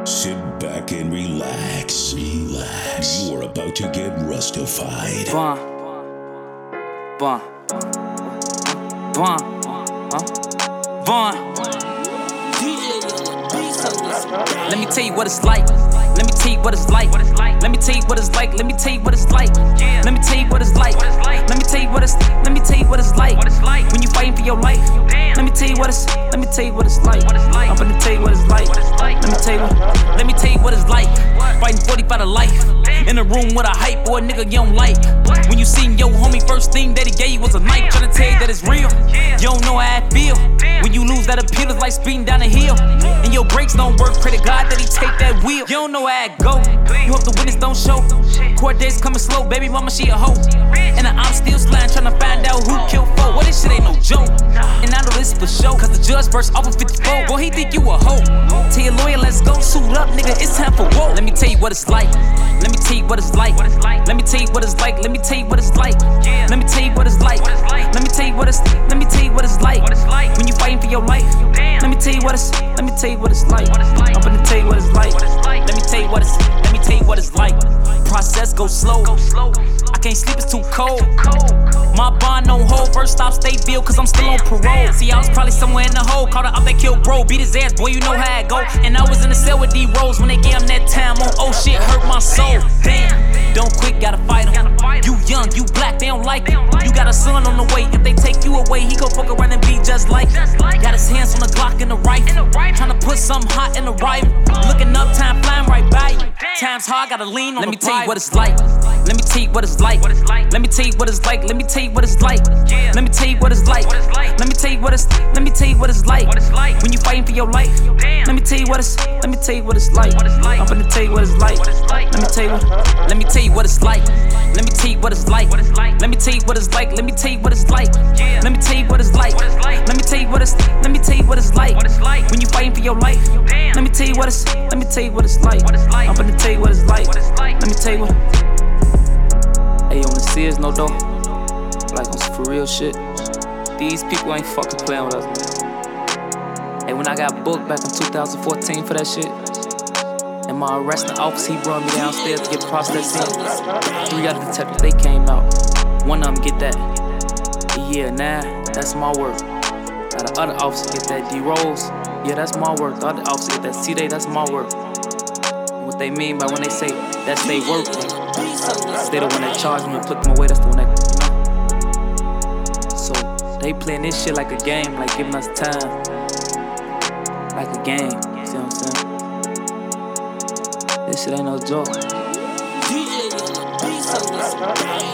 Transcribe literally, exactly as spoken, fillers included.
Sit back and relax, relax. You are about to get rustified. Bun, bun, bun, huh? Bun. Let me tell you what it's like. Let me tell you what it's like. Let me tell you what it's like. Let me tell you what it's like. Let me tell you what it's like. Let me tell you what it's. Let me tell you what it's like. When you fighting for your life. Let me tell you what it's. Let me tell you what it's like. I'm gonna tell you what it's like. Let me tell you. What, let me tell you what it's like. Fighting forty-five to life. In a room with a hype boy, nigga you don't like. When you seen your homie, first thing that he gave you was a knife. Tryna tell you that it's real. You don't know how I feel. When you lose that appeal, it's like speeding down a hill. And your brakes don't work, pray to God that he take that wheel. You don't know how it go. You hope the witness don't show. Court days coming slow, baby mama she a hoe. And I'm still sliding, tryna find out who killed foe. Well, this shit ain't no joke. And I know this for sure, cause the judge first offer fifty-four. Boy, he think you a hoe. Tell your lawyer, let's go suit up, nigga, it's time for war. Let me tell you what it's like. Let me tell you what it's like. Let me tell you what it's like. Let me tell you what it's like. Let me tell you what it's like. Let me tell you what it's. Let me tell you what it's like. When you fighting for your life. Let me tell you what it's. Let me tell you what it's like. I'm gonna tell you what it's like. Let me tell you what it's. Let me tell you what it's like. Process go slow. I can't sleep, it's too cold. My bond on hold. First stop, Stateville, cause I'm still on parole. See, I was probably somewhere in the hole. Caught her up, they killed bro. Beat his ass, boy, you know how it go. And I was in the cell with D-Rose when they gave him that time on. Oh shit, hurt my soul. Damn, don't quit, gotta fight him. You young, you black, they don't like it. You got a son on the way. If they take you away, he gon' fuck around and be just like it. Got his hands on the Glock and the rifle. Tryna put something hot in the rifle. Looking up, time flying right by you. Time's hard, gotta lean on. Let me tell you what it's like. Let me tell you what it's like. Let me tell you what it's like. Let me tell you what it's like. Let me tell you what it's like. Let me tell you what it's. Let me tell you what it's like. When you fighting for your life. Let me tell you what it's. Let me tell you what it's like. I'm gonna tell you what it's like. Let me tell you what. Let me tell you what it's like. Let me tell you what it's like. Let me tell you what it's like. Let me tell you what it's like. Let me tell you what it's like. Let me tell you what it's. Let me tell you what it's like. When you fighting for your life. Let me tell you what it's. Let me tell you what it's like. I'm gonna tell you what it's like. Let me tell you what. Hey, on the serious no though. Like on some for real shit. These people ain't fucking playing with us, man. Hey, when I got booked back in two thousand fourteen for that shit. And my arresting officer, he brought me downstairs to get processed in. Three other detectives, they came out. One of them get that. Yeah, nah, that's my work. Now the other officer get that D-Rose. Yeah, that's my work. The other officer get that C-Day, that's my work. And what they mean by when they say that's they work, like, they the one that charged me and put them away, that's the one that, you know. So they playing this shit like a game, like giving us time. Like a game, you see what I'm saying? This shit ain't no joke.